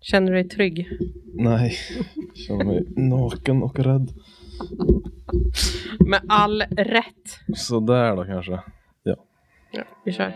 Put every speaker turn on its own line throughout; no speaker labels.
Känner du dig trygg?
Nej, jag känner mig naken och rädd.
Med all rätt.
Så där då kanske. Ja,
vi kör.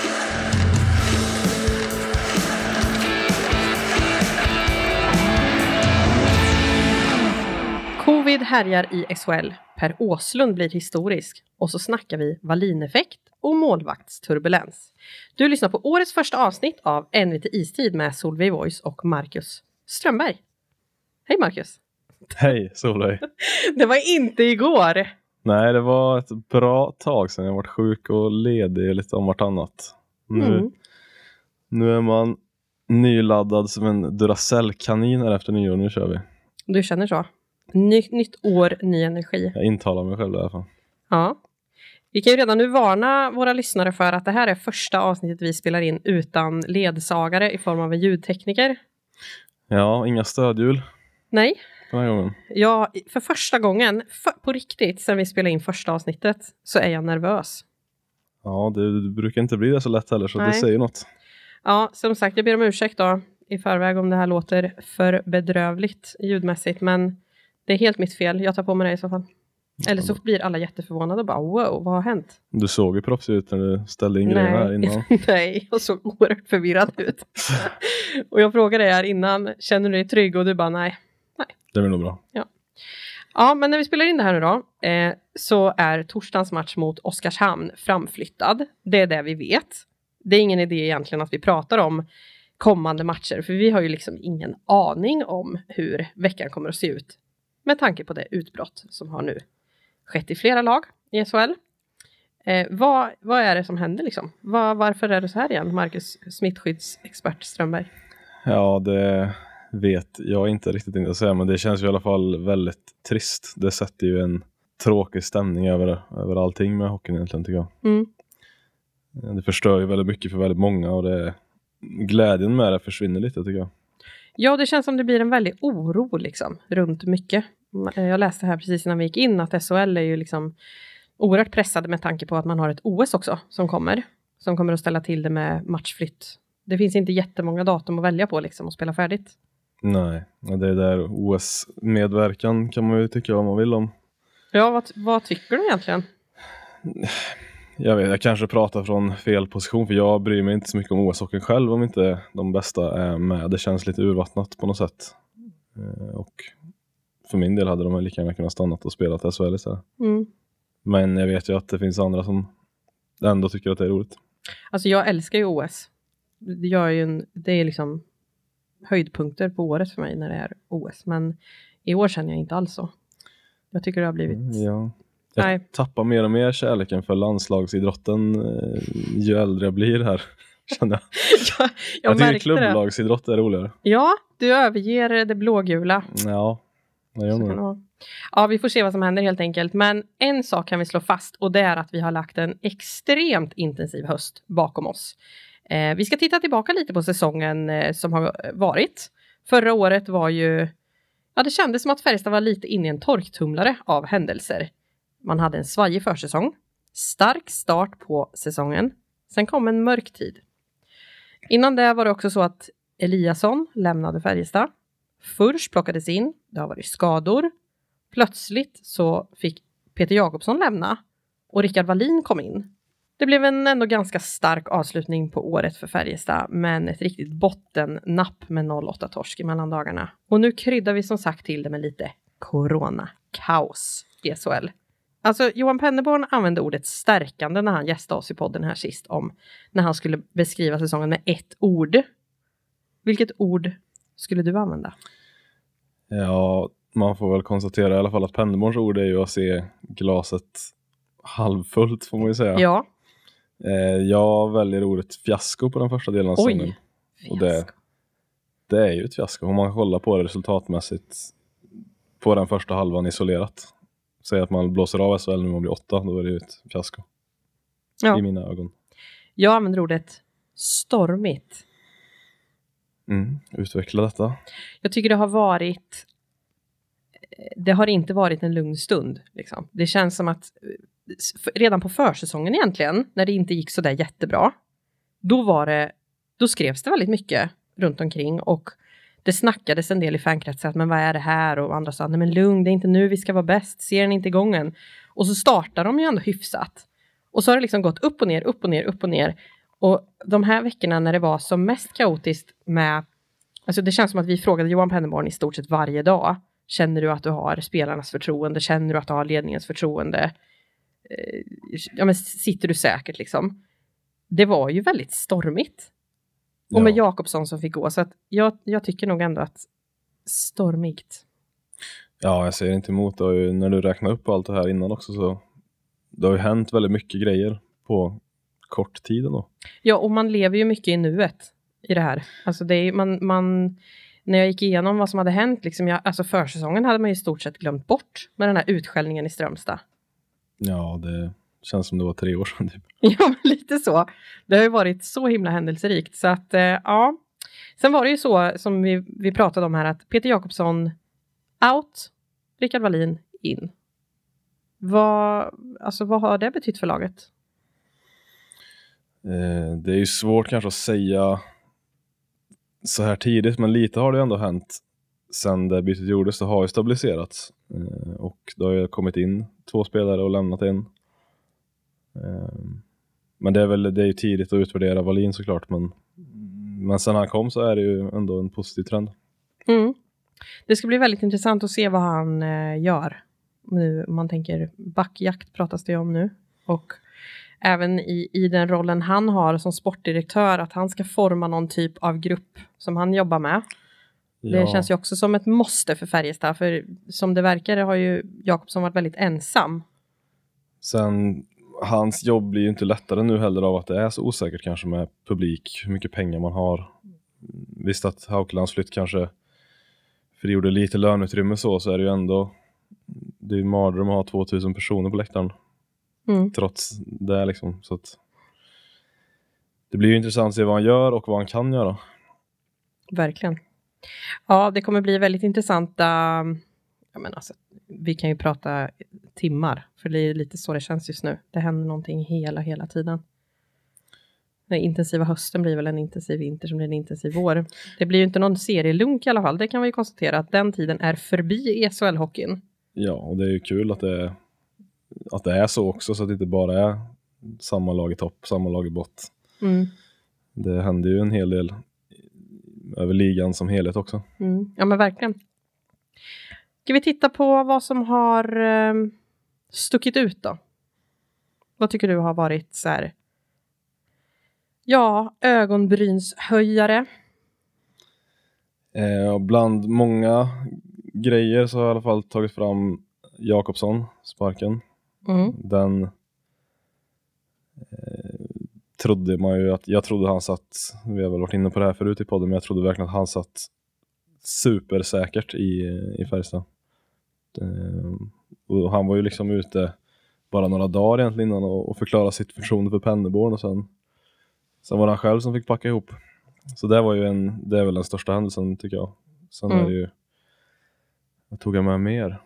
Covid härjar i SHL. Per Åslund blir historisk. Och så snackar vi Wallin-effekt och målvaktsturbulens. Du lyssnar på årets första avsnitt av NVT Istid med Solveig Voice och Marcus Strömberg. Hej Marcus.
Hej Solveig.
Det var inte igår.
Nej, det var ett bra tag sedan jag varit sjuk och ledig lite om vartannat. Nu är man nyladdad som en Duracell-kanin här efter nyår. Nu kör vi.
Du känner så? Nytt år, ny energi.
Jag intalar mig själv i alla fall.
Ja. Vi kan ju redan nu varna våra lyssnare för att det här är första avsnittet vi spelar in utan ledsagare i form av en ljudtekniker.
Ja, inga stödhjul.
Nej.
Den här gången.
Ja, för första gången, på riktigt, sen vi spelade in första avsnittet, så är jag nervös.
Ja, det brukar inte bli det så lätt heller, så
Nej.
det säger något.
Ja, som sagt, jag ber om ursäkt då i förväg om det här låter för bedrövligt ljudmässigt, men det är helt mitt fel. Jag tar på mig det i så fall. Eller så blir alla jätteförvånade och bara, wow, vad har hänt?
Du såg ju proffsig ut när du ställde in grejerna här innan.
Nej, jag såg oerhört förvirrad ut. Och jag frågade dig här innan, känner du dig trygg? Och du bara, nej.
Det blir nog bra.
Ja, men när vi spelar in det här nu då, så är torsdagens match mot Oskarshamn framflyttad. Det är det vi vet. Det är ingen idé egentligen att vi pratar om kommande matcher, för vi har ju liksom ingen aning om hur veckan kommer att se ut med tanke på det utbrott som har nu skett i flera lag i SHL. Vad är det som händer liksom? Varför är det så här igen, Marcus, smittskyddsexpert Strömberg?
Ja, det vet jag inte riktigt att säga, men det känns ju i alla fall väldigt trist. Det sätter ju en tråkig stämning över allting med hockeyn egentligen, tycker jag. Det förstör ju väldigt mycket för väldigt många, och glädjen med det försvinner lite, tycker jag.
Ja, det känns som det blir en väldig oro liksom, runt mycket. Jag läste här precis innan vi gick in att SHL är ju liksom oerhört pressade med tanke på att man har ett OS också som kommer att ställa till det med matchflytt. Det finns inte jättemånga datum att välja på liksom och spela färdigt.
Nej, det är där OS-medverkan kan man ju tycka vad man vill om.
Ja, vad tycker du egentligen?
Jag kanske pratar från fel position, för jag bryr mig inte så mycket om OS-hockeyn själv om inte de bästa är med. Det känns lite urvattnat på något sätt. Och för min del hade de lika gärna kunnat stanna och spela till SHL istället. Men jag vet ju att det finns andra som ändå tycker att det är roligt.
Alltså jag älskar ju OS. Det är liksom höjdpunkter på året för mig när det är OS. Men i år känner jag inte alls så. Jag tycker det har blivit...
Ja. Jag tappar mer och mer kärleken för landslagsidrotten ju äldre jag blir här, känner jag. Jag tycker klubblagsidrott är roligare.
Ja, du överger det blågula.
Ja, det gör nog.
Ja, vi får se vad som händer helt enkelt. Men en sak kan vi slå fast, och det är att vi har lagt en extremt intensiv höst bakom oss. Vi ska titta tillbaka lite på säsongen som har varit. Förra året var ju... Ja, det kändes som att Färjestad var lite inne i en torktumlare av händelser. Man hade en svajig försäsong. Stark start på säsongen. Sen kom en mörk tid. Innan det var det också så att Eliasson lämnade Färjestad. Furs plockades in. Det har varit skador. Plötsligt så fick Peter Jakobsson lämna. Och Rickard Wallin kom in. Det blev en ändå ganska stark avslutning på året för Färjestad. Men ett riktigt bottennapp med 0-8-torsk i mellandagarna. Och nu kryddar vi som sagt till det med lite corona-kaos i SHL. Alltså Johan Penneborn använde ordet stärkande när han gästade oss i podden här sist om när han skulle beskriva säsongen med ett ord. Vilket ord skulle du använda?
Ja, man får väl konstatera i alla fall att Penneborns ord är ju att se glaset halvfullt, får man ju säga.
Ja.
Jag väljer ordet fiasko på den första delen av säsongen. Och det är ju ett fiasko. Om man kollar på det resultatmässigt på den första halvan isolerat. Säg att man blåser av SHL när man blir 8, då är det ju ett fiasko. I mina ögon.
Jag använder ordet stormigt.
Utveckla detta.
Jag tycker det har inte varit en lugn stund. Liksom. Det känns som att redan på försäsongen egentligen, när det inte gick så där jättebra, då skrevs det väldigt mycket runt omkring, och Det snackades en del i fankretsen att men vad är det här? Och andra sa, nej men lugn, det är inte nu vi ska vara bäst. Ser ni inte igången? Och så startar de ju ändå hyfsat. Och så har det liksom gått upp och ner, upp och ner, upp och ner. Och de här veckorna när det var som mest kaotiskt med... Alltså det känns som att vi frågade Johan Penneborn i stort sett varje dag. Känner du att du har spelarnas förtroende? Känner du att du har ledningens förtroende? Ja, men sitter du säkert liksom? Det var ju väldigt stormigt. Och med Jakobsson som fick gå. Så att jag tycker nog ändå att stormigt.
Ja, jag ser inte emot det. När du räknar upp allt det här innan också så... Det har ju hänt väldigt mycket grejer på kort tid då.
Ja, och man lever ju mycket i nuet i det här. Alltså det är man när jag gick igenom vad som hade hänt liksom alltså försäsongen hade man ju i stort sett glömt bort med den här utskällningen i Strömstad.
Ja, det känns som det var 3 år sedan typ.
Ja, men lite så. Det har ju varit så himla händelserikt så att ja. Sen var det ju så som vi pratade om här att Peter Jakobsson out, Rickard Wallin in. Vad har det betytt för laget?
Det är ju svårt kanske att säga så här tidigt, men lite har det ändå hänt sen det bytet gjordes. Det har ju stabiliserats och det har ju kommit in 2 spelare och lämnat en. Men det är ju tidigt att utvärdera Wallin såklart, men sen han kom så är det ju ändå en positiv trend.
Det ska bli väldigt intressant att se vad han gör. Nu, om man tänker backjakt pratas det om nu. Och även i den rollen han har som sportdirektör att han ska forma någon typ av grupp som han jobbar med. Ja. Det känns ju också som ett måste för Färjestad. För som det verkar har ju Jakobsson varit väldigt ensam.
Sen hans jobb blir ju inte lättare nu heller av att det är så osäkert kanske med publik. Hur mycket pengar man har. Visst att Haukelands flytt kanske frigjorde lite löneutrymme så är det ju ändå... Det är ju mardröm att ha 2000 personer på läktaren. Trots det liksom. Så att det blir ju intressant att se vad han gör och vad han kan göra.
Verkligen. Ja, det kommer bli väldigt intressanta... vi kan ju prata timmar. För det är lite så det känns just nu. Det händer någonting hela tiden. Den intensiva hösten blir väl en intensiv vinter som blir en intensiv vår. Det blir ju inte någon serielunk i alla fall. Det kan vi ju konstatera att den tiden är förbi i SHL-hockeyn.
Ja, och det är ju kul att det är så också. Så att det inte bara är samma lag i topp, samma lag i bott. Det händer ju en hel del över ligan som helhet också.
Ja, men verkligen. Ska vi titta på vad som har stuckit ut då? Vad tycker du har varit så här... Ja, ögonbrynshöjare.
Bland många grejer så har jag i alla fall tagit fram Jakobsson, sparken. Den trodde man ju att... Jag trodde han satt... Vi har väl varit inne på det här förut i podden, men jag trodde verkligen att han satt supersäkert i Färjestad. Och han var ju liksom ute bara några dagar egentligen innan och förklara sitt förtroende för Penneborn och sen var det han själv som fick packa ihop. Så det är väl den största händelsen tycker jag. Sen är det ju, jag tog med mer.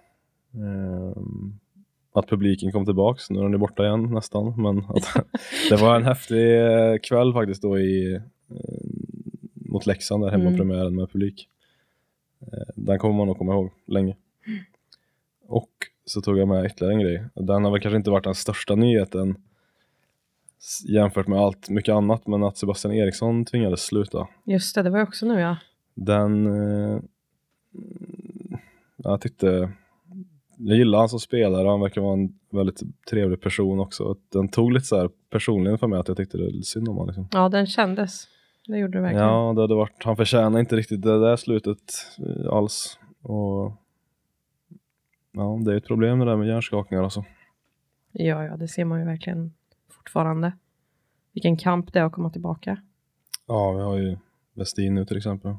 Att publiken kom tillbaks, nu är den borta igen nästan. Men att, det var en häftig kväll faktiskt då mot Leksand där hemma premiären med publik. Den kommer man nog komma ihåg länge. Och så tog jag med ytterligare en grej. Den har väl kanske inte varit den största nyheten jämfört med allt mycket annat, men att Sebastian Eriksson tvingades sluta.
Just det, det var också nu, ja.
Jag gillar han som spelare. Han verkar vara en väldigt trevlig person också. Den tog lite så här personligen för mig att jag tyckte det var synd om han liksom.
Ja, den kändes. Det gjorde det verkligen.
Ja, det hade varit, han förtjänar inte riktigt det där slutet alls. Och ja, det är ett problem det där med hjärnskakningar alltså.
Ja, det ser man ju verkligen fortfarande. Vilken kamp det är att komma tillbaka.
Ja, vi har ju Westin nu till exempel.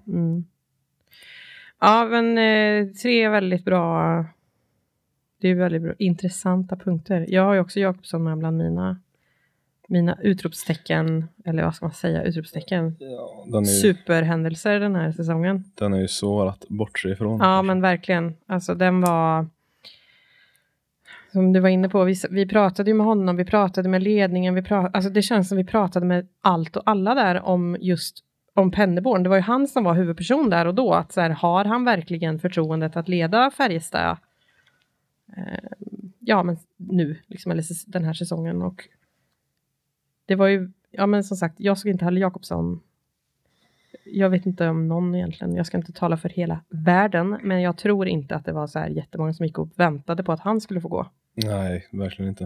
Ja, men 3 väldigt bra. Det är väldigt bra, intressanta punkter. Jag har ju också Jakobsson med bland mina utropstecken, eller vad ska man säga, utropstecken. Ja, superhändelser den här säsongen.
Den är ju svår att bortse ifrån.
Ja, kanske. Men verkligen. Alltså den var, som du var inne på, vi pratade ju med honom, vi pratade med ledningen, alltså det känns som vi pratade med allt och alla där om just om Penneborn. Det var ju han som var huvudperson där och då. Att så här, har han verkligen förtroendet att leda Färjestad? Ja, men nu, liksom, eller den här säsongen. Och det var ju, ja men som sagt, jag såg inte Halle Jakobsson. Jag vet inte om någon egentligen. Jag ska inte tala för hela världen. Men jag tror inte att det var så här jättemånga som gick och väntade på att han skulle få gå.
Nej, verkligen inte.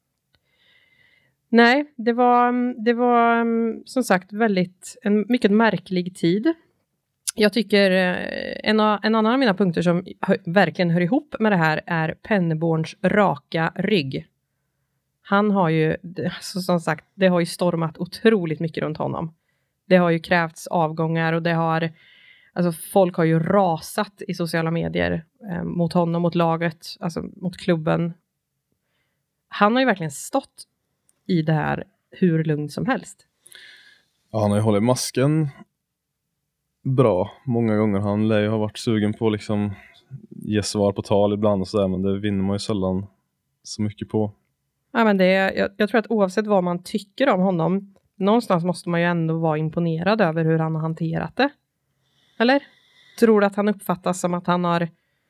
Nej, det var som sagt en mycket märklig tid. Jag tycker en annan av mina punkter som verkligen hör ihop med det här är Penneborns raka rygg. Han har ju, som sagt, det har ju stormat otroligt mycket runt honom. Det har ju krävts avgångar och alltså folk har ju rasat i sociala medier mot honom, mot laget, alltså mot klubben. Han har ju verkligen stått i det här hur lugnt som helst.
Ja, han har ju hållit masken bra många gånger. Han lär ju ha varit sugen på liksom ge svar på tal ibland och sådär, men det vinner man ju sällan så mycket på.
Ja, men jag tror att oavsett vad man tycker om honom, någonstans måste man ju ändå vara imponerad över hur han har hanterat det. Eller? Tror du att han uppfattas som att han har,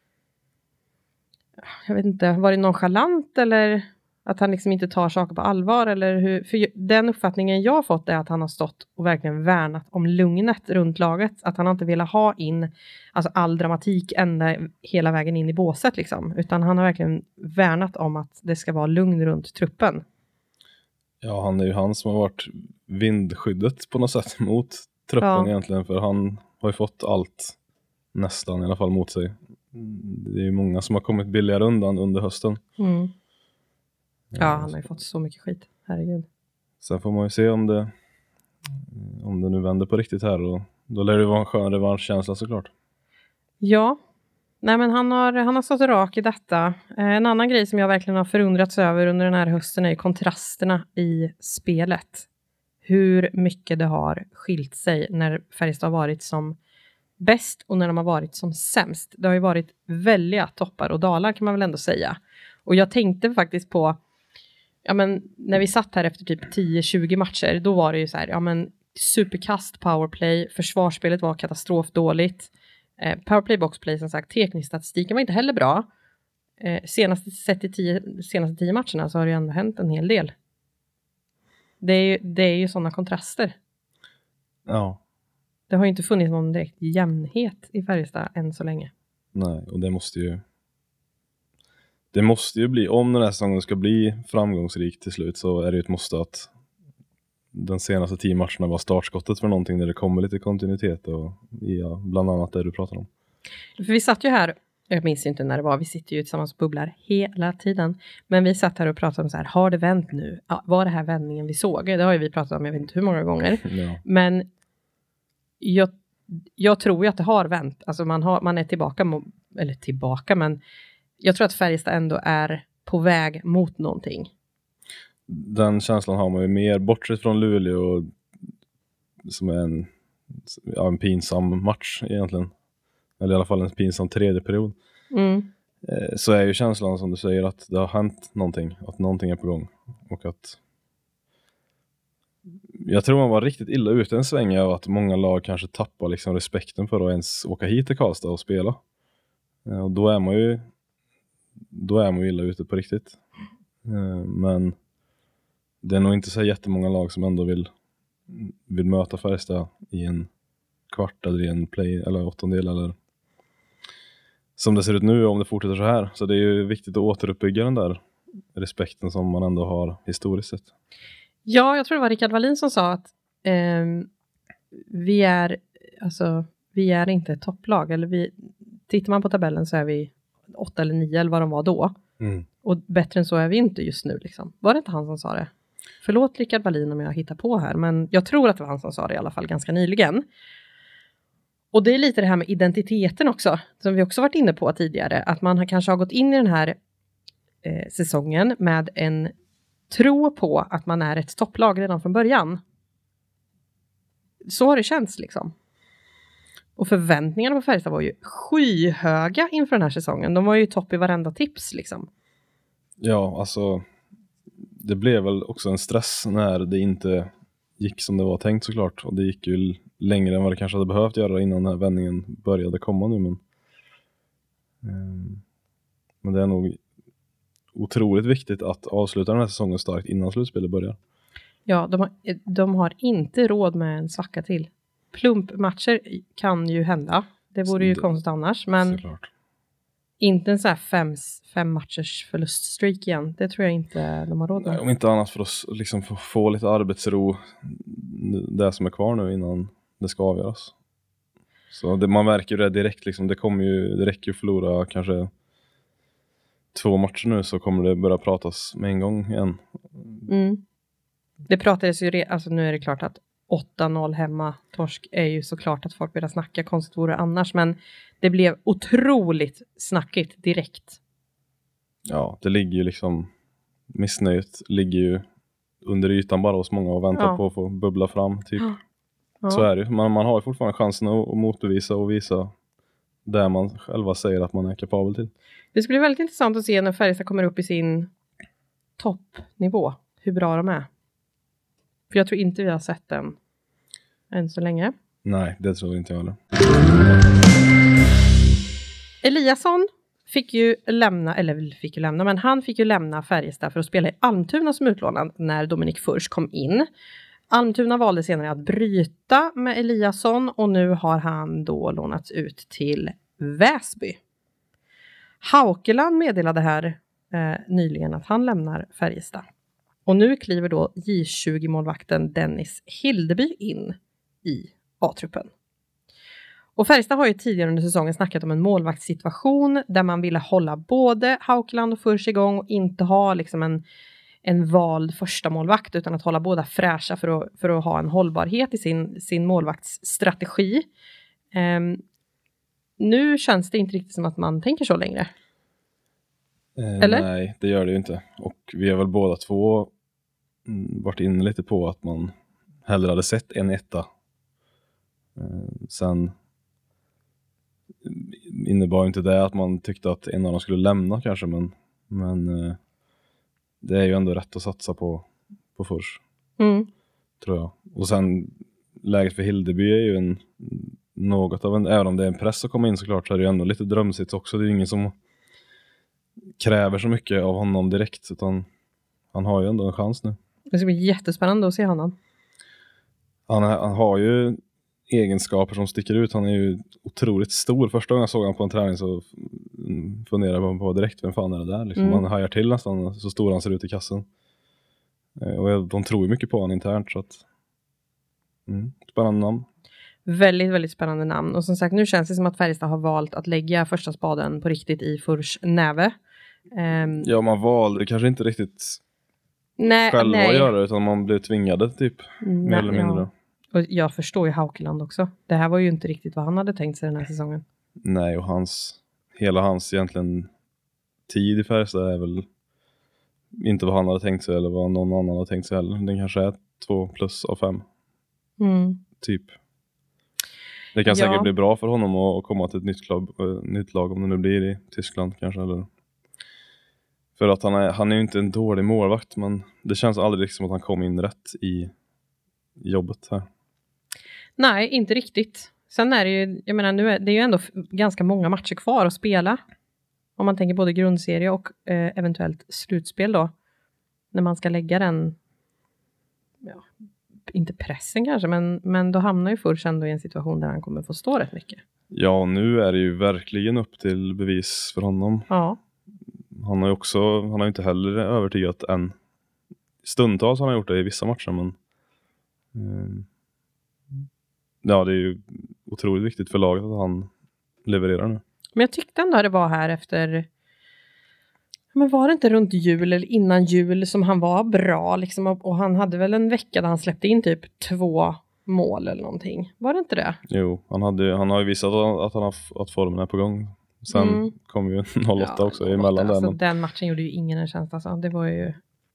jag vet inte, varit nonchalant eller att han liksom inte tar saker på allvar? Eller hur? För den uppfattningen jag har fått är att han har stått och verkligen värnat om lugnet runt laget. Att han inte vill ha in alltså all dramatik hela vägen in i båset liksom. Utan han har verkligen värnat om att det ska vara lugn runt truppen.
Ja, han är ju han som har varit vindskyddet på något sätt mot truppen egentligen. För han har ju fått allt nästan i alla fall mot sig. Det är ju många som har kommit billigare undan under hösten.
Mm. Ja, han har ju fått så mycket skit. Herregud.
Sen får man ju se om det nu vänder på riktigt här. Och då lär det vara en skön revanschkänsla såklart.
Ja. Nej, men han har stått rak i detta. En annan grej som jag verkligen har förundrats över under den här hösten är kontrasterna i spelet. Hur mycket det har skilt sig när Färjestad har varit som bäst och när de har varit som sämst. Det har ju varit väldiga toppar och dalar kan man väl ändå säga. Och jag tänkte faktiskt på, ja men när vi satt här efter typ 10-20 matcher, då var det ju så här, ja men superkast powerplay, försvarsspelet var katastrofdåligt. Powerplay, boxplay som sagt, teknisk statistiken var inte heller bra. Senaste 10 matcherna så har det ju ändå hänt en hel del. Det är ju sådana kontraster.
Ja.
Det har ju inte funnits någon direkt jämnhet i Färjestad än så länge.
Nej, och det måste ju bli, om den här säsongen ska bli framgångsrik till slut, så är det ju ett måste att den senaste 10 matcherna var startskottet för någonting där det kommer lite kontinuitet och bland annat det du pratar om.
För vi satt ju här, jag minns inte när det var, vi sitter ju tillsammans och bubblar hela tiden. Men vi satt här och pratade om så här, har det vänt nu? Ja, var det här vändningen vi såg? Det har ju vi pratat om, jag vet inte hur många gånger.
Ja.
Men jag tror ju att det har vänt. Alltså man är tillbaka, men jag tror att Färjestad ändå är på väg mot någonting.
Den känslan har man ju mer bortsett från Luleå som är en pinsam match egentligen. Eller i alla fall en pinsam tredje period.
Mm.
Så är ju känslan som du säger att det har hänt någonting. Att någonting är på gång. Och att jag tror man var riktigt illa ute en sväng av att många lag kanske tappar liksom respekten för att ens åka hit till Karlstad och spela. Och då är man ju illa ute på riktigt. Men det är nog inte så jättemånga lag som ändå vill möta Färjestad i en kvart eller i en play eller åttondel eller som det ser ut nu om det fortsätter så här. Så det är ju viktigt att återuppbygga den där respekten som man ändå har historiskt sett. Ja,
jag tror det var Rickard Wallin som sa att vi är inte ett topplag. Eller tittar man på tabellen så är vi 8 eller 9 eller vad de var då.
Mm.
Och bättre än så är vi inte just nu liksom. Var det inte han som sa det? Förlåt Rickard Wallin om jag hittar på här. Men jag tror att det var han som sa det i alla fall ganska nyligen. Och det är lite det här med identiteten också. Som vi också varit inne på tidigare. Att man kanske har gått in i den här säsongen med en tro på att man är ett topplag redan från början. Så har det känts liksom. Och förväntningarna på Färjestad var ju skyhöga inför den här säsongen. De var ju topp i varenda tips liksom.
Ja, alltså det blev väl också en stress när det inte gick som det var tänkt såklart. Och det gick ju längre än vad det kanske hade behövt göra innan den här vändningen började komma nu. Men det är nog otroligt viktigt att avsluta den här säsongen starkt innan slutspelet börjar.
Ja, de har inte råd med en svacka till. Plumpmatcher kan ju hända. Det vore ju konstigt annars. Men
såklart.
Inte en så här 5 matchers förluststreak igen. Det tror jag inte de har råd med.
Nej, om inte annat för att liksom få lite arbetsro. Det som är kvar nu innan det ska avgöras. Så man märker ju det direkt. Liksom, det räcker ju att förlora kanske 2 matcher nu, så kommer det börja pratas med en gång igen.
Det pratades ju, alltså nu är det klart att 8-0 hemma torsk är ju såklart att folk börjar snacka, konstigt vore annars, men det blev otroligt snackigt direkt.
Ja, det ligger ju liksom, missnöjet ligger ju under ytan bara hos många och väntar på att få bubbla fram typ. Ja. Så är det ju, man har ju fortfarande chansen att motbevisa och visa det man själva säger att man är kapabel till.
Det skulle bli väldigt intressant att se när Färjestad kommer upp i sin toppnivå, hur bra de är. För jag tror inte vi har sett den än så länge.
Nej, det tror inte jag heller.
Eliasson fick ju lämna, men han fick ju lämna Färjestad för att spela i Almtuna som utlånad när Dominik Furch kom in. Almtuna valde senare att bryta med Eliasson och nu har han då lånats ut till Väsby. Haukeland meddelade här nyligen att han lämnar Färjestad. Och nu kliver då J20-målvakten Dennis Hildeby in i A-truppen. Och Färjestad har ju tidigare under säsongen snackat om en målvaktssituation där man ville hålla både Haukeland och Furch igång och inte ha liksom en vald första målvakt, utan att hålla båda fräscha för att ha en hållbarhet i sin målvaktsstrategi. Nu känns det inte riktigt som att man tänker så längre. Eller?
Nej, det gör det ju inte. Och vi har väl båda två varit inne lite på att man hellre hade sett en etta. Sen innebar inte det att man tyckte att en av dem skulle lämna kanske, men det är ju ändå rätt att satsa på Furch. Tror jag. Och sen läget för Hildeby är ju något av även om det är en press att komma in såklart, så är det ju ändå lite drömsigt också. Det är ju ingen som kräver så mycket av honom direkt, utan han har ju ändå en chans nu.
Det ska bli jättespännande att se honom. Han
har ju egenskaper som sticker ut. Han är ju otroligt stor. Första gången jag såg honom på en träning så funderade jag på direkt, vem fan är det där? Liksom, han hajar till nästan så stor han ser ut i kassen. Och de tror ju mycket på honom internt, så att spännande namn.
Väldigt, väldigt spännande namn. Och som sagt, nu känns det som att Färjestad har valt att lägga första spaden på riktigt i Furchs näve.
Ja, man valde kanske inte riktigt själva att göra det, utan man blev tvingade typ, mer eller mindre.
Ja. Och jag förstår ju Haukeland också. Det här var ju inte riktigt vad han hade tänkt sig den här säsongen. Nej,
och hela hans egentligen tid i Färjestad är väl inte vad han hade tänkt sig eller vad någon annan hade tänkt sig heller. Den kanske är 2+ av 5. Typ. Det kan säkert bli bra för honom att komma till ett nytt lag, om det nu blir i Tyskland kanske. Eller. För att han är ju inte en dålig målvakt, men det känns aldrig liksom att han kom in rätt i jobbet här.
Nej, inte riktigt. Sen är det ju, jag menar, nu är det ju ändå ganska många matcher kvar att spela. Om man tänker både grundserie och eventuellt slutspel då. När man ska lägga den, inte pressen kanske, men då hamnar ju Furch ändå i en situation där han kommer få stå rätt mycket. Ja,
nu är det ju verkligen upp till bevis för honom.
Ja.
Han har inte heller övertygat än. Stundtals har han gjort det i vissa matcher, men ja, det är ju otroligt viktigt för laget att han levererar nu.
Men jag tyckte ändå att det var här efter, men var det inte runt jul eller innan jul som han var bra liksom, och han hade väl en vecka där han släppte in typ 2 mål eller någonting. Var det inte det?
Jo, han har ju visat att formen är på gång. Sen kom ju 08 också emellan där.
Alltså, den matchen gjorde ju ingen en tjänst, alltså. Det var ju...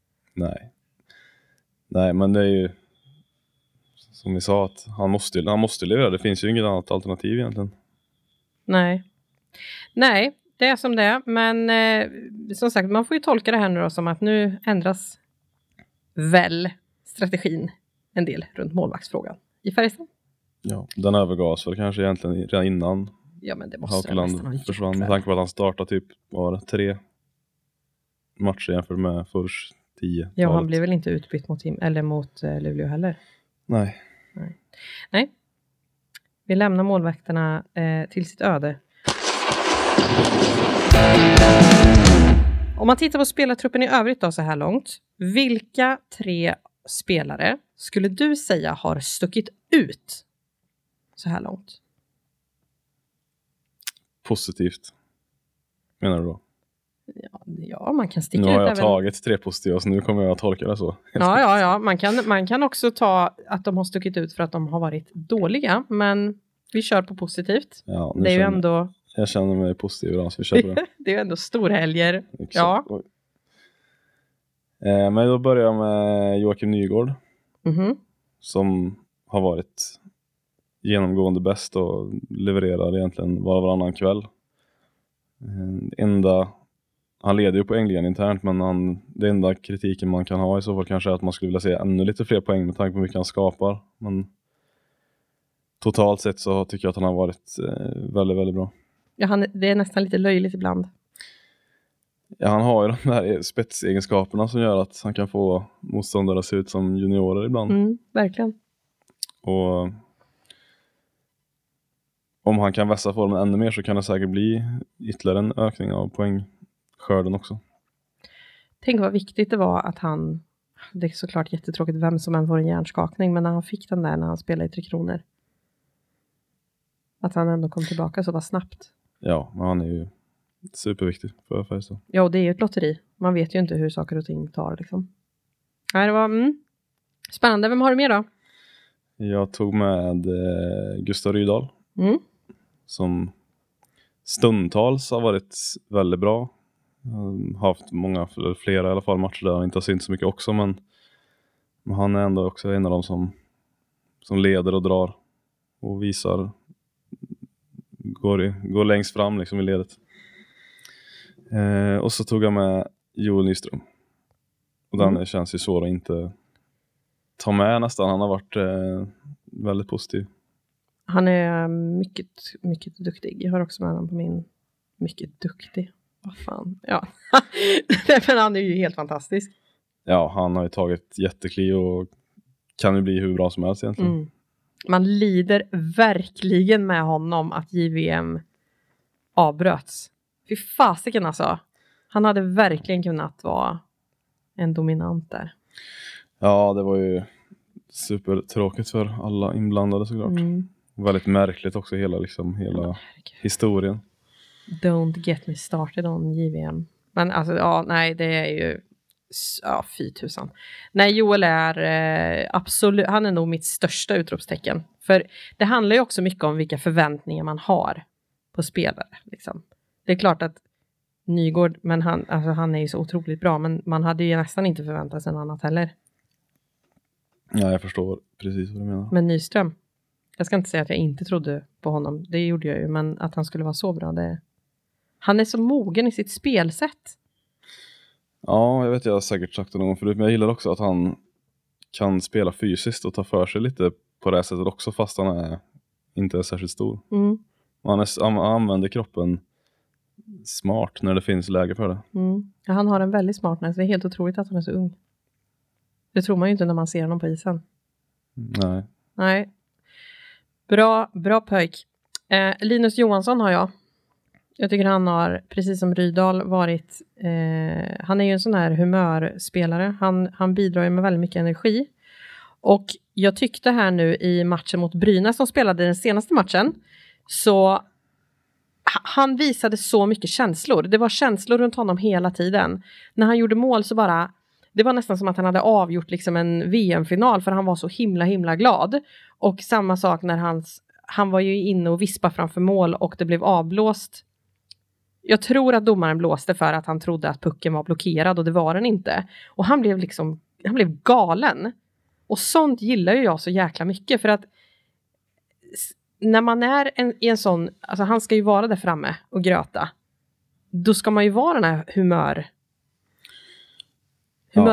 Nej, men det är ju som vi sa, att han måste leverera. Det finns ju inget annat alternativ egentligen.
Nej, det är som det är. Men som sagt, man får ju tolka det här nu då som att nu ändras väl strategin en del runt målvaktsfrågan i Färjestad.
Ja, den övergavs väl kanske egentligen redan innan
Ja, men det måste den nästan ha
Haukeland
gjort,
försvann. Med
väl?
tanke på att han startade typ, var det 3 matcher jämfört med först 10.
Ja, han blev väl inte utbytt mot Luleå heller.
Nej.
Vi lämnar målvakterna till sitt öde. Om man tittar på spelartruppen i övrigt då så här långt. Vilka 3 spelare skulle du säga har stuckit ut så här långt?
Positivt. Menar du då?
Ja, man kan sticka ut.
Nu har jag
även...
tagit 3 positiva, så nu kommer jag att tolka det så.
Ja. Man kan också ta att de har stuckit ut för att de har varit dåliga. Men vi kör på positivt.
Ja,
det är ju ändå...
Jag känner mig positiv idag, så vi kör på det.
Det är ju ändå storhelger.
Exakt.
Ja.
Men då börjar jag med Joakim Nygård.
Mhm.
Som har varit genomgående bäst och levererar egentligen varannan kväll. Han leder ju poängligan internt, men det enda kritiken man kan ha i så fall kanske är att man skulle vilja se ännu lite fler poäng med tanke på hur mycket han skapar. Men totalt sett så tycker jag att han har varit väldigt, väldigt bra.
Ja, det är nästan lite löjligt ibland.
Ja, han har ju de här spetsegenskaperna som gör att han kan få motståndare att se ut som juniorer ibland.
Verkligen.
Och om han kan vässa formen ännu mer så kan det säkert bli ytterligare en ökning av poängskörden också.
Tänk vad viktigt det var att det är såklart jättetråkigt vem som än får en hjärnskakning, men när han fick den där när han spelade i 3 Kronor. Att han ändå kom tillbaka så pass snabbt.
Ja, men han är ju superviktig för Färjestad.
Ja, och det är ju ett lotteri. Man vet ju inte hur saker och ting tar liksom. Nej, det var spännande. Vem har du med då?
Jag tog med Gustav Rydahl. Som stundtals har varit väldigt bra. Har haft flera i alla fall matcher där han inte har synt så mycket också. Men han är ändå också en av dem som leder och drar. Och visar. Går längst fram liksom i ledet. Och så tog jag med Joel Nyström. Och den känns ju svår att inte ta med nästan. Han har varit väldigt positiv.
Han är mycket, mycket duktig. Jag har också med honom på min mycket duktig. Vad fan. Ja. Men han är ju helt fantastisk.
Ja, han har ju tagit jättekliv och kan ju bli hur bra som helst egentligen.
Man lider verkligen med honom att JVM avbröts. Fy fasiken alltså. Han hade verkligen kunnat vara en dominant där.
Ja, det var ju supertråkigt för alla inblandade såklart. Väldigt märkligt också hela historien.
Don't get me started on JVM. Men alltså, ja, nej, det är ju... Ja, fy tusan. Nej, Joel är absolut... Han är nog mitt största utropstecken. För det handlar ju också mycket om vilka förväntningar man har på spelare. Liksom. Det är klart att Nygård, men han är ju så otroligt bra. Men man hade ju nästan inte förväntat sig något annat heller.
Ja, jag förstår precis vad du menar.
Men Nyström, jag ska inte säga att jag inte trodde på honom. Det gjorde jag ju, men att han skulle vara så bra, han är så mogen i sitt spelsätt.
Ja, jag har säkert sagt det någon gång förut, men jag gillar också att han kan spela fysiskt och ta för sig lite på det här sättet också, fast han inte är särskilt stor. Han använder kroppen smart när det finns läge för det.
Ja, han har en väldigt smartness. Det är helt otroligt att han är så ung. Det tror man ju inte när man ser honom på isen. Nej. Bra pojk. Linus Johansson har jag. Jag tycker han har, precis som Rydahl, varit... han är ju en sån här humörspelare. Han bidrar ju med väldigt mycket energi. Och jag tyckte här nu i matchen mot Brynäs som spelade den senaste matchen. Så han visade så mycket känslor. Det var känslor runt honom hela tiden. När han gjorde mål så bara... Det var nästan som att han hade avgjort liksom en VM-final. För han var så himla glad. Och samma sak när han var ju inne och vispade framför mål. Och det blev avblåst. Jag tror att domaren blåste för att han trodde att pucken var blockerad. Och det var den inte. Och han blev galen. Och sånt gillar ju jag så jäkla mycket. För att när man är i en sån... Alltså han ska ju vara där framme och gröta. Då ska man ju vara den här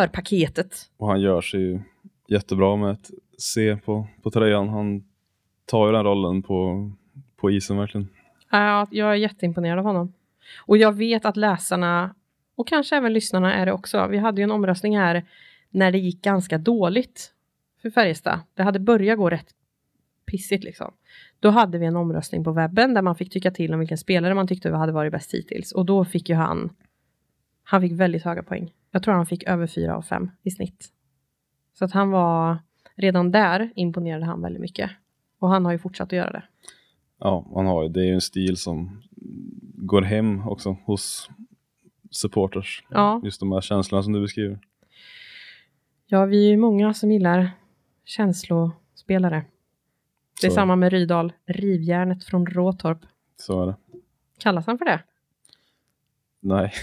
humörpaketet.
Och han gör sig ju jättebra med ett C på tröjan. Han tar ju den rollen på isen verkligen.
Ja, jag är jätteimponerad av honom. Och jag vet att läsarna och kanske även lyssnarna är det också. Vi hade ju en omröstning här när det gick ganska dåligt för Färjestad. Det hade börjat gå rätt pissigt liksom. Då hade vi en omröstning på webben där man fick tycka till om vilken spelare man tyckte hade varit bäst hittills. Och då fick ju han fick väldigt höga poäng. Jag tror han fick över 4 av 5 i snitt. Så att han var, redan där imponerade han väldigt mycket. Och han har ju fortsatt att göra det.
Ja, han har ju, det är ju en stil som går hem också hos supporters.
Ja.
Just de här känslorna som du beskriver.
Ja, vi är ju många som gillar känslospelare. Det är samma med Rydal. Rivjärnet från Råtorp.
Så är det.
Kallas han för det?
Nej.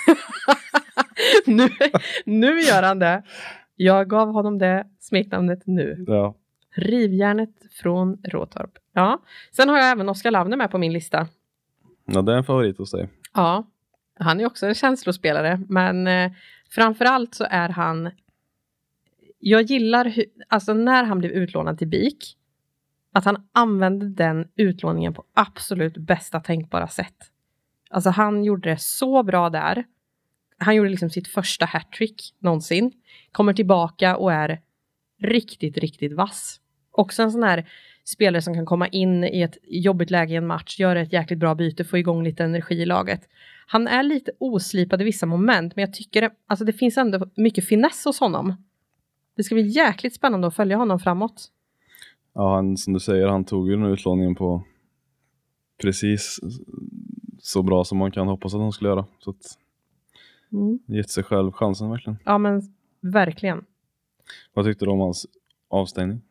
nu gör han det. Jag gav honom det smeknamnet nu.
Ja.
Rivjärnet från Råtorp. Ja. Sen har jag även Oskar Lavner med på min lista.
Ja, det är en favorit hos dig.
Ja. Han är också en känslospelare. Men framförallt så är han... Jag gillar alltså när han blev utlånad till BIK. Att han använde den utlåningen på absolut bästa tänkbara sätt. Alltså han gjorde det så bra där. Han gjorde liksom sitt första hattrick någonsin. Kommer tillbaka och är riktigt, riktigt vass. Också en sån här spelare som kan komma in i ett jobbigt läge i en match. Göra ett jäkligt bra byte. Få igång lite energi i laget. Han är lite oslipad i vissa moment. Men jag tycker alltså det finns ändå mycket finess hos honom. Det ska bli jäkligt spännande att följa honom framåt.
Ja, han, som du säger, han tog ju den utlåningen på precis så bra som man kan hoppas att han skulle göra. Så att gett sig själv chansen verkligen.
Ja, men verkligen.
Vad tyckte du om hans avstängning?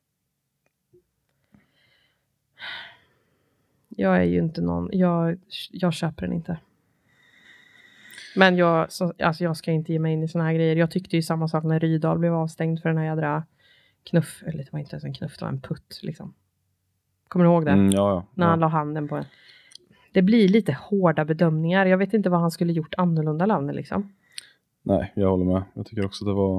Jag är ju inte någon... Jag köper den inte. Men jag ska inte ge mig in i såna här grejer. Jag tyckte ju samma sak när Rydal blev avstängd för den här jädra knuff. Eller det var inte ens en knuff, det var en putt liksom. Kommer du ihåg det?
Ja.
När han la handen på en. Det blir lite hårda bedömningar. Jag vet inte vad han skulle gjort annorlunda, Lavner liksom.
Nej, jag håller med. Jag tycker också att det var...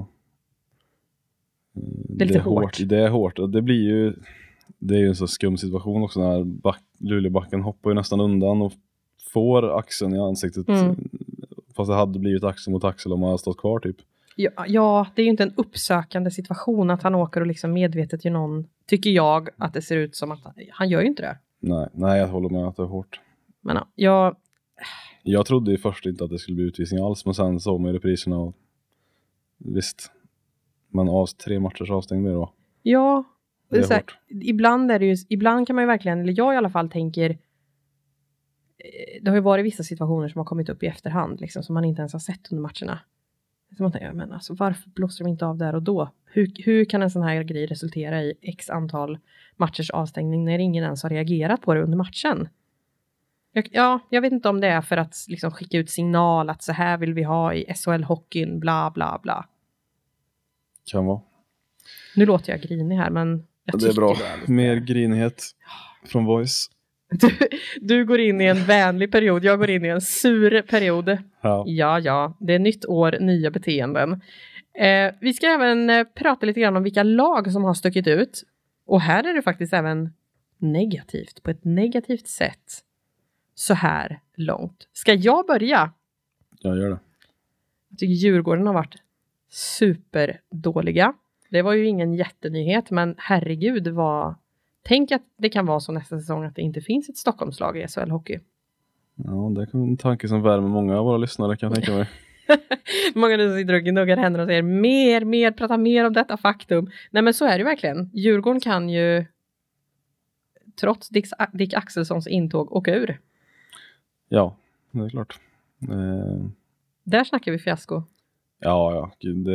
Det är lite hårt.
Det är hårt. Och det blir ju... Det är ju en så skum situation också när Luleåbacken hoppar ju nästan undan och får axeln i ansiktet. Fast det hade blivit axel mot axel om man hade stått kvar typ.
Ja, det är ju inte en uppsökande situation att han åker och liksom medvetet gör någon. Tycker jag att det ser ut som att han gör ju inte det.
Nej, jag håller med att det är hårt.
Men ja,
jag trodde ju först inte att det skulle bli utvisning alls. Men sen såg man ju repriserna och visst. Men av 3 matchers avstängning blir det då.
Ja,
det är
så här,
hårt.
Ibland kan man ju verkligen, eller jag i alla fall tänker, det har ju varit vissa situationer som har kommit upp i efterhand liksom, som man inte ens har sett under matcherna. Så man tänker, men alltså, varför blåser de inte av där och då? Hur kan en sån här grej resultera i x antal matchers avstängning när ingen ens har reagerat på det under matchen? Jag vet inte om det är för att liksom skicka ut signal att så här vill vi ha i SHL-hockeyn, bla bla bla.
Kan vara.
Nu låter jag grinig här, men jag
det är bra.
Det
mer grinighet från Voice.
Du går in i en vänlig period. Jag går in i en sur period. Ja. Det är nytt år, nya beteenden. Vi ska även prata lite grann om vilka lag som har stuckit ut. Och här är det faktiskt även negativt. På ett negativt sätt. Så här långt. Ska jag börja?
Jag gör det.
Jag tycker Djurgården har varit superdåliga. Det var ju ingen jättenyhet. Men herregud vad... Tänk att det kan vara så nästa säsong att det inte finns ett Stockholmslag i SHL-hockey.
Ja, det är en tanke som värmer många av våra lyssnare, kan jag tänka mig.
Många nu sitter och gnuggar händerna och säger prata mer om detta faktum. Nej, men så är det verkligen. Djurgården kan ju trots Dick Axelssons intåg åka ur.
Ja, det är klart.
Där snackar vi fiasko.
Ja.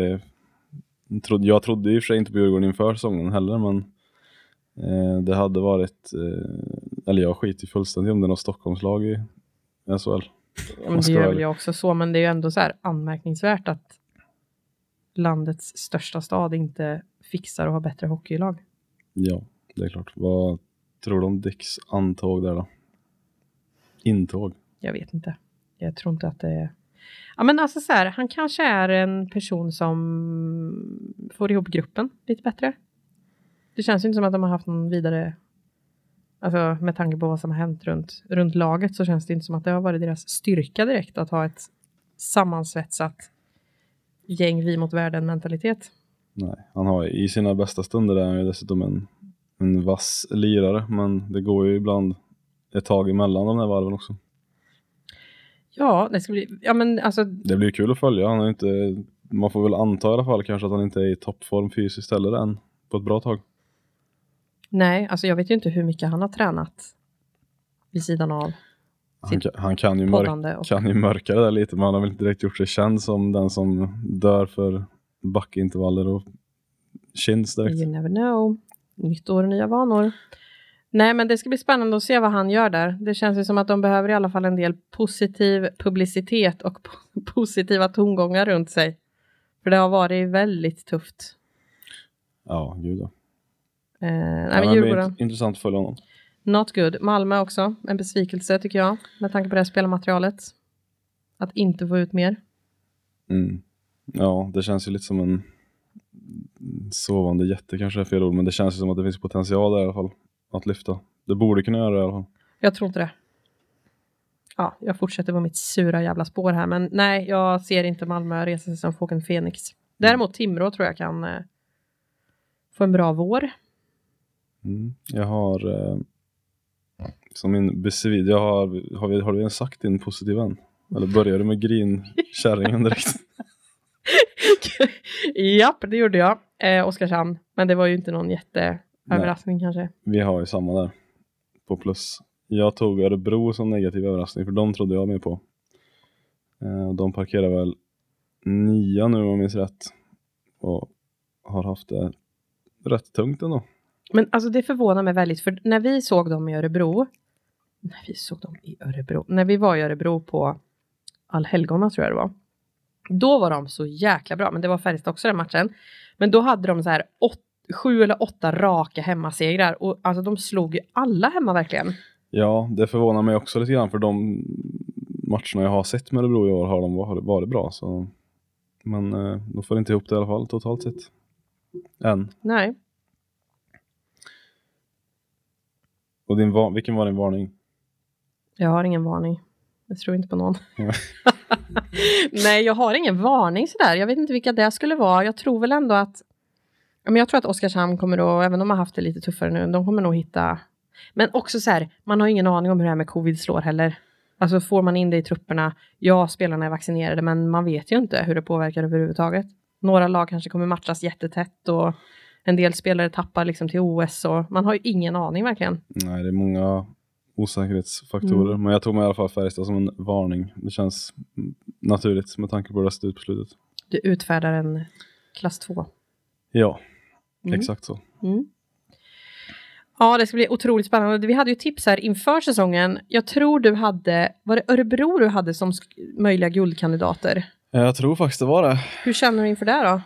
Jag trodde i och för sig inte på Djurgården inför säsongen heller, men det hade varit eller jag skiter fullständigt om det är något Stockholmslag i SHL.
Ja, men det gör jag också så, men det är ju ändå så här anmärkningsvärt att landets största stad inte fixar och har bättre hockeylag.
Ja, det är klart. Vad tror du om Dicks antåg där då? Intåg?
Jag vet inte. Jag tror inte att det är... Ja, men alltså så här, han kanske är en person som får ihop gruppen lite bättre. Det känns ju inte som att de har haft någon vidare Alltså med tanke på vad som har hänt runt laget så känns det inte som att det har varit deras styrka direkt att ha ett sammansvetsat gäng vi mot världen mentalitet.
Nej, han har i sina bästa stunder där han är dessutom en vass lirare, men det går ju ibland ett tag emellan de här varven också.
Ja, det ska bli, ja men alltså...
Det blir kul att följa, han är inte, man får väl anta i alla fall kanske att han inte är i toppform fysiskt heller än på ett bra tag.
Nej, alltså jag vet ju inte hur mycket han har tränat vid sidan av
han kan ju mörka det där lite, men han har väl inte direkt gjort sig känd som den som dör för backintervaller och chins direkt.
You never know. Nytt år, nya vanor. Nej, men det ska bli spännande att se vad han gör där. Det känns ju som att de behöver i alla fall en del positiv publicitet och positiva tongångar runt sig. För det har varit väldigt tufft.
Ja, gud ja.
Nej, men Djurgården.
Intressant att följa honom.
Not good. Malmö också. En besvikelse tycker jag. Med tanke på det här spelarmaterialet. Att inte få ut mer.
Mm. Ja, det känns ju lite som en sovande jätte kanske är fel ord. Men det känns ju som att det finns potential där i alla fall. Att lyfta. Det borde kunna göra det i alla fall. Jag
tror inte det. Ja, jag fortsätter på mitt sura jävla spår här. Men nej, jag ser inte Malmö resa sig som Fågeln Fenix. Däremot Timrå tror jag kan få en bra vår.
Jag har som min besvid. Har du ens sagt din positiva än? Eller börjar du med grinkärringen direkt?
Japp, det gjorde jag. Oskarshamn. Men det var ju inte någon jätteöverraskning kanske.
Vi har ju samma där. På plus. Jag tog Örebro som negativ överraskning. För de trodde jag med på. De parkerar väl 9 nu om jag minns rätt. Och har haft det rätt tungt ändå.
Men alltså det förvånar mig väldigt. För när vi såg dem i Örebro. När vi var i Örebro på Allhelgona tror jag det var. Då var de så jäkla bra. Men det var Färjestad också den matchen. Men då hade de så här 7 eller 8 raka hemmasegrar. Och alltså de slog ju alla hemma verkligen.
Ja, det förvånar mig också lite grann. För de matcherna jag har sett med Örebro i år har de varit bra. Så. Men de får inte ihop det i alla fall totalt sett. Än.
Nej.
Och vilken var din varning? Jag
har ingen varning. Jag tror inte på någon. Nej, jag har ingen varning sådär. Jag vet inte vilka det skulle vara. Jag tror väl ändå att... Jag tror att Oskarshamn kommer att... Även om de har haft det lite tuffare nu. De kommer nog hitta... Men också så här. Man har ingen aning om hur det här med covid slår heller. Alltså får man in det i trupperna. Ja, spelarna är vaccinerade. Men man vet ju inte hur det påverkar överhuvudtaget. Några lag kanske kommer matchas jättetätt. Och en del spelare tappar liksom till OS. Och man har ju ingen aning verkligen.
Nej, det är många... osäkerhetsfaktorer. Men jag tog mig i alla fall Färjestad som en varning. Det känns naturligt med tanke på det slut på slutet.
Du utfärdar en klass 2.
Ja, exakt så.
Ja, det ska bli otroligt spännande. Vi hade ju tips här inför säsongen. Jag tror du hade, var det Örebro du hade som möjliga guldkandidater?
Jag tror faktiskt det var det.
Hur känner du inför det då?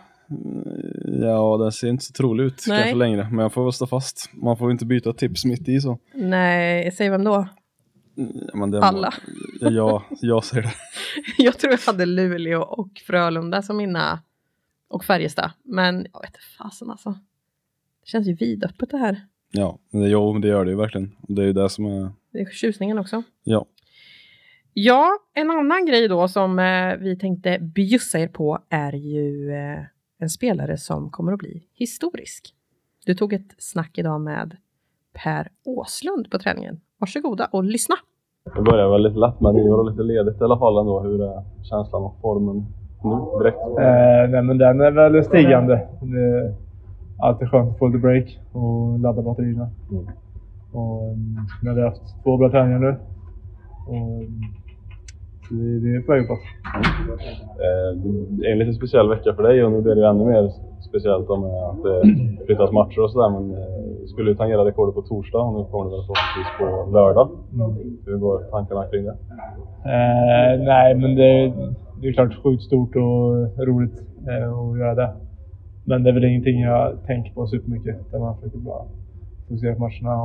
Ja, det ser inte så troligt ut kanske längre. Men jag får väl stå fast. Man får inte byta tips mitt i så.
Nej, säg vem då?
Men det
alla.
Ja, jag säger det.
Jag tror jag hade Luleå och Frölunda som mina. Och Färjestad. Men jag vet inte fasen alltså. Det känns ju vidöppet det här.
Ja, det gör det ju verkligen. Det är ju det som är...
Det är tjusningen också.
Ja.
Ja, en annan grej då som vi tänkte bjussa er på är ju en spelare som kommer att bli historisk. Du tog ett snack idag med Per Åslund på träningen. Varsågoda och lyssna.
Det börjar väl lite lätt med nyår och lite ledigt i alla fall ändå. Hur är känslan och formen nu direkt?
Nej, men den är väl stigande. Det är alltid skönt att få lite break och ladda batterierna. Och nu har vi haft 2 bra träningar nu. Och det är på väg uppåt.
Det är en lite speciell vecka för dig och nu blir det ju ännu mer speciellt om att det flyttas matcher och sådär. Men skulle ju tangera rekordet på torsdag och nu kommer det väl förhoppningsvis på lördag. Hur går tankarna kring det?
Nej, men det är klart sjukt stort och roligt att göra det. Men det är väl ingenting jag tänker på supermycket. Där man försöker bara fokusera på matcherna.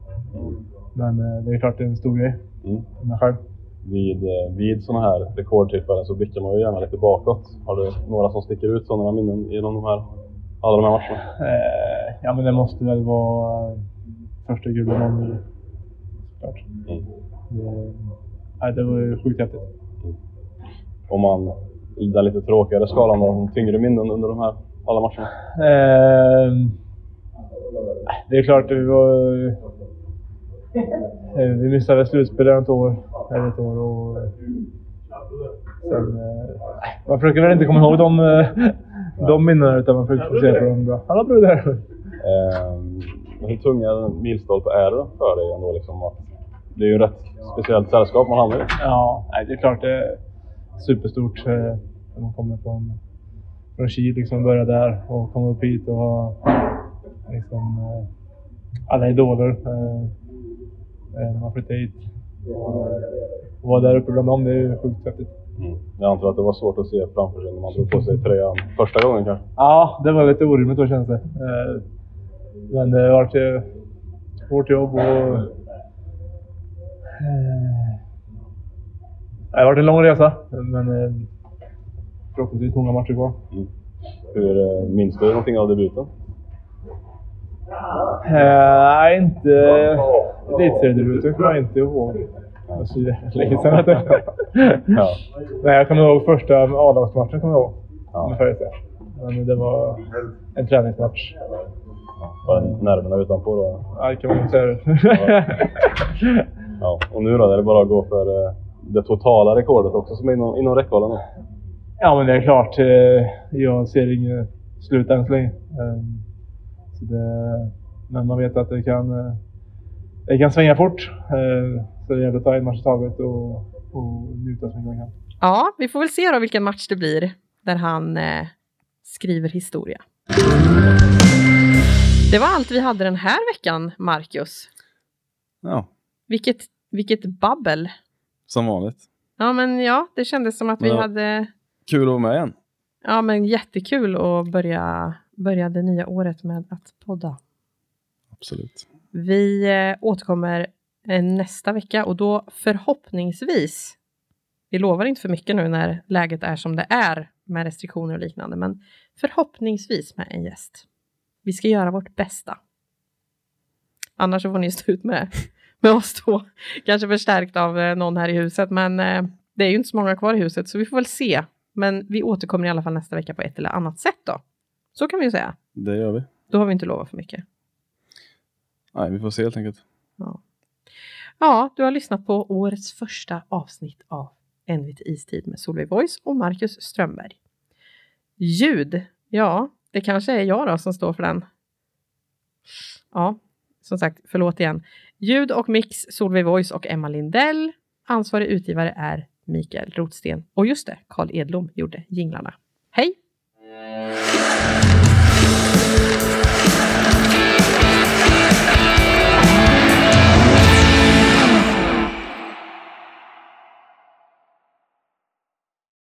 Men det är klart det är en stor grej. Med själv.
Vid sådana här rekordtillfällen så blickar man ju gärna lite bakåt. Har du några som sticker ut sådana minnen genom alla de här matcherna?
Ja, men det måste väl vara första guldet någon klart. Det var ju sjukt häftigt.
Om man, den lite tråkigare skalan och tyngre minnen under de här alla matcherna?
Det är klart, vi missade slutspelet ett år och sen, man försöker väl inte komma ihåg de minnena, utan man försöker fokusera på dem bra. Alla bra där.
Hur tunga milstolpe är det för dig ändå liksom? Att det är ju rätt speciellt sällskap man hamnar i.
Ja, det är klart det är superstort när man kommer från Kil, liksom börja där och komma upp hit och ha liksom alla idoler när man flyttar hit och vara där uppe bland dem, det är ju sjukt häftigt.
Jag antar att det var svårt att se framför sig när man drog på sig tröjan första gången kanske?
Ja, det var lite orimligt då, känns det. Men det har varit hårt jobb och det har varit en lång resa, men förhoppningsvis många matcher kvar.
Hur minns du någonting av debuten?
Nej, inte elitseriedebuten kommer jag inte ihåg. Det är länge sedan.
Ja.
Nej, jag kommer ihåg första A-lagsmatchen, kommer jag ihåg.
Ja.
Men det var en träningsmatch.
Var nerverna utanpå då?
Ja, det kan man inte säga.
Ja. Och nu då, är det bara att gå för det totala rekordet också som är inom räckhållen då?
Ja, men det är klart. Jag ser inget slut än så länge. Men man vet att det kan svänga fort. Så det gäller att ta en match i taget och njuta så mycket man kan.
Ja, vi får väl se då vilken match det blir där han skriver historia. Det var allt vi hade den här veckan, Marcus.
Ja.
Vilket babbel.
Som vanligt.
Ja, men ja, det kändes som att vi hade...
Kul att vara med igen.
Ja, men jättekul att börja det nya året med att podda.
Absolut.
Vi återkommer nästa vecka och då förhoppningsvis, vi lovar inte för mycket nu när läget är som det är med restriktioner och liknande, men förhoppningsvis med en gäst. Vi ska göra vårt bästa. Annars så får ni stå ut med oss två. Kanske förstärkt av någon här i huset, men det är ju inte så många kvar i huset så vi får väl se. Men vi återkommer i alla fall nästa vecka på ett eller annat sätt då. Så kan vi ju säga.
Det gör vi.
Då har vi inte lovat för mycket.
Nej, vi får se helt enkelt.
Ja, du har lyssnat på årets första avsnitt av NVT Istid med Solveig Voice och Marcus Strömberg. Ljud, ja, det kanske är jag då som står för den. Ja, som sagt, förlåt igen. Ljud och mix Solveig Voice och Emma Lindell. Ansvarig utgivare är Mikael Rotsten. Och just det, Carl Edlom gjorde jinglarna. Hej!